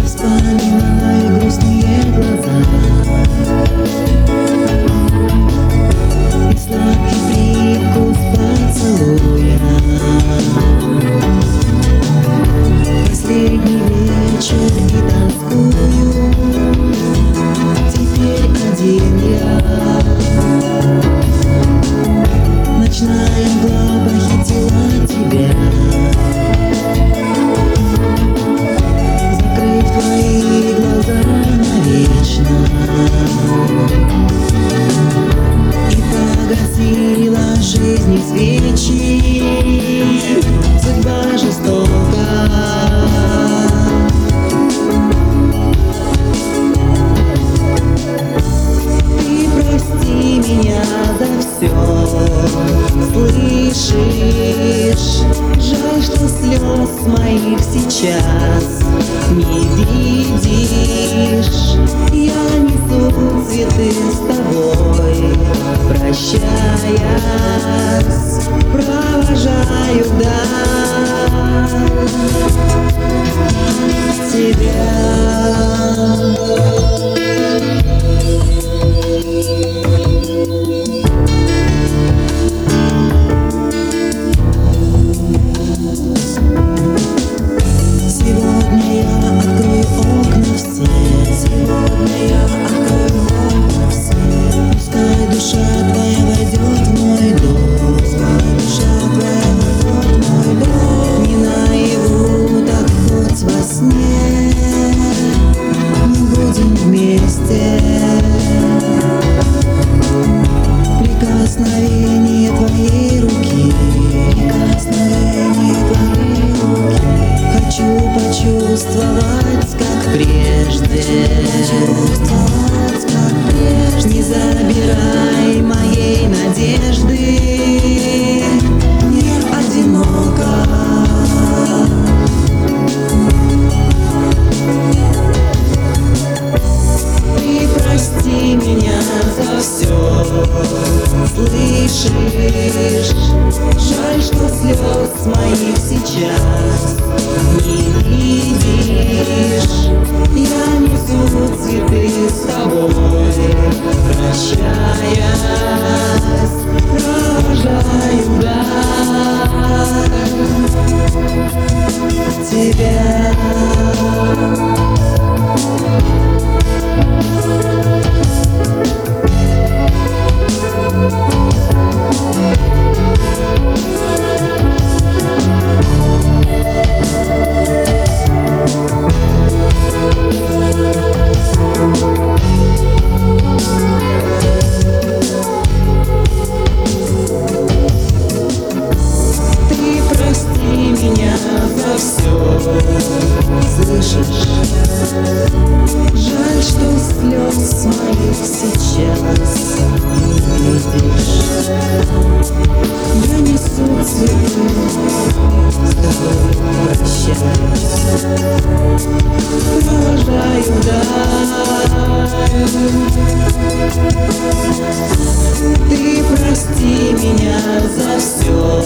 Вспоминаю грустные глаза и сладкий привкус поцелуя. Последний вечер и тоскую, теперь один я. Ночная мгла похитила тебя, закрыв твои глаза навечно, и погасила жизни свечи. Судьба жестока. Ты прости меня за все, слышишь? Жаль, что слез моих сейчас не видишь. Я несу цветы с тобой, прощаясь, провожаю вдаль тебя. Прикосновение твоей руки, хочу почувствовать, как прежде. Не забирай моей надежды, мне одиноко. Ты прости меня за все, слышишь? Жаль, что слез моих сейчас не видишь. Я несу цветы с тобой, прощаясь, провожаю вдаль тебя. Слышишь? Жаль, что слез моих сейчас не видишь. Я несу цветы, с тобой прощаюсь, провожаю вдаль. Ты прости меня за все,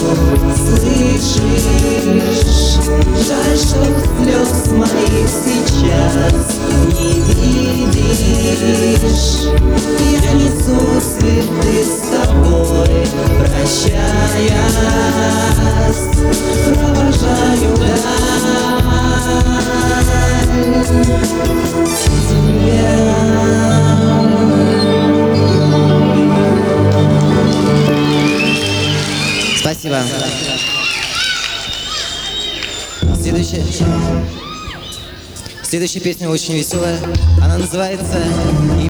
слышишь? Жаль, что слез моих сейчас не видишь. Я несу цветы с тобой, прощаясь, провожаю вдаль тебя. Спасибо. Следующая песня очень веселая. Она называется